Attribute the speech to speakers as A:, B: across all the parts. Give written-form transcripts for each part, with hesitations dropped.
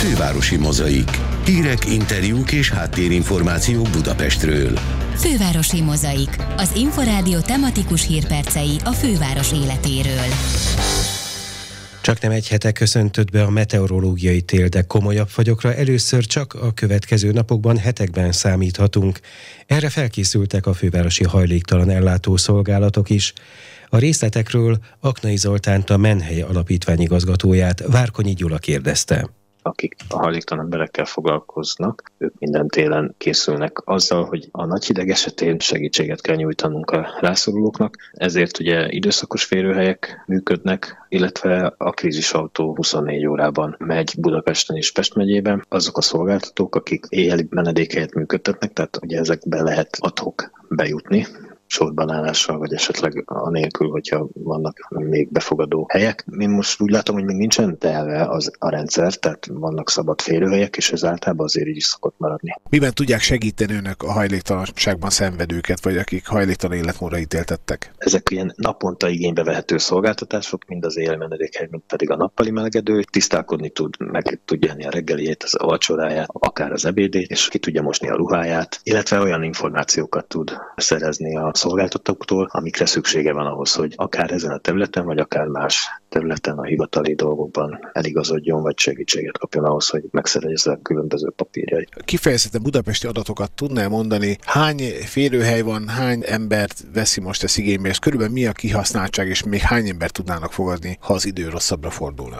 A: Fővárosi Mozaik. Hírek, interjúk és háttérinformációk Budapestről.
B: Fővárosi Mozaik. Az Inforádió tematikus hírpercei a főváros életéről.
C: Csaknem egy hete köszöntött be a meteorológiai tél, de komolyabb fagyokra először csak a következő napokban, hetekben számíthatunk. Erre felkészültek a fővárosi hajléktalan ellátó szolgálatok is. A részletekről Aknai Zoltánt, a Menhely Alapítvány igazgatóját Várkonyi Gyula kérdezte.
D: Akik a hajléktalan emberekkel foglalkoznak, ők minden télen készülnek azzal, hogy a nagy hideg esetén segítséget kell nyújtanunk a rászorulóknak, ezért ugye időszakos férőhelyek működnek, illetve a krízisautó 24 órában megy Budapesten és Pest megyében. Azok a szolgáltatók, akik éjjeli menedékhelyet működtetnek, tehát ugye ezekbe lehet ad-hoc bejutni, sorban állással, vagy esetleg anélkül, hogyha vannak még befogadó helyek. Én most úgy látom, hogy még nincsen telve az a rendszer, tehát vannak szabad férőhelyek, és ez általában azért így is szokott maradni.
E: Miben tudják segíteni önök a hajléktalanságban szenvedőket, vagy akik hajléktalan életmódra ítéltettek?
D: Ezek ilyen naponta igénybe vehető szolgáltatások, mind az éjjeli menedékhely, mind pedig a nappali melegedő. Tisztálkodni tud, meg tudja enni a reggeliét, az vacsoráját, akár az ebédét, és ki tudja mosni a ruháját, illetve olyan információkat tud szerezni a szolgáltatóktól, amikre szüksége van ahhoz, hogy akár ezen a területen, vagy akár más területen, a hivatali dolgokban eligazodjon, vagy segítséget kapjon ahhoz, hogy megszerezze a különböző papírjait.
E: Kifejezetten budapesti adatokat tudnál mondani, hány férőhely van, hány embert veszi most ezt igénybe, és körülbelül mi a kihasználtság, és még hány embert tudnának fogadni, ha az idő rosszabbra fordulna?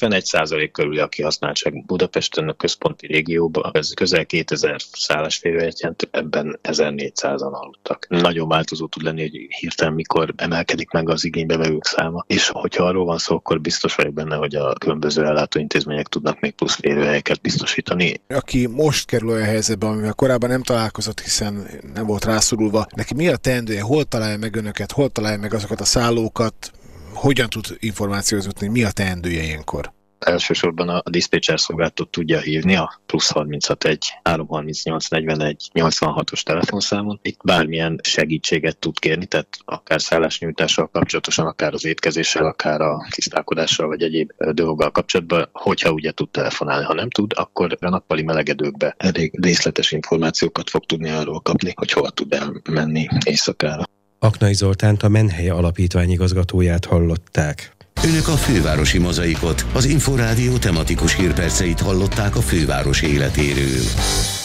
D: 71% körül a kihasználtság Budapesten, a központi régióban, ez közel 2000 szálláshelyet férőhelyet jelent, ebben 1400-an aludtak. Nagyon változó tud lenni, hogy hirtelen mikor emelkedik meg az igénybevevők száma, és hogyha arról van szó, akkor biztos vagyok benne, hogy a különböző ellátóintézmények tudnak még plusz férőhelyeket biztosítani.
E: Aki most kerül olyan helyzetbe, amivel korábban nem találkozott, hiszen nem volt rászorulva, neki mi a teendője, hol találja meg önöket, hol találja meg azokat a szállókat, hogyan tud információhoz jutni, mi a teendője ilyenkor?
D: Elsősorban a diszpécser szolgáltatót tudja hívni a +361 338 41 86-os telefonszámon. Itt bármilyen segítséget tud kérni, tehát akár szállásnyújtással kapcsolatosan, akár az étkezéssel, akár a tisztálkodással, vagy egyéb dolggal kapcsolatban, hogyha ugye tud telefonálni. Ha nem tud, akkor a nappali melegedőkbe elég részletes információkat fog tudni arról kapni, hogy hova tud elmenni éjszakára.
C: Aknai Zoltánt, a Menhely Alapítvány igazgatóját hallották.
A: Önök a Fővárosi Mozaikot, az Inforádió tematikus hírperceit hallották a főváros életéről.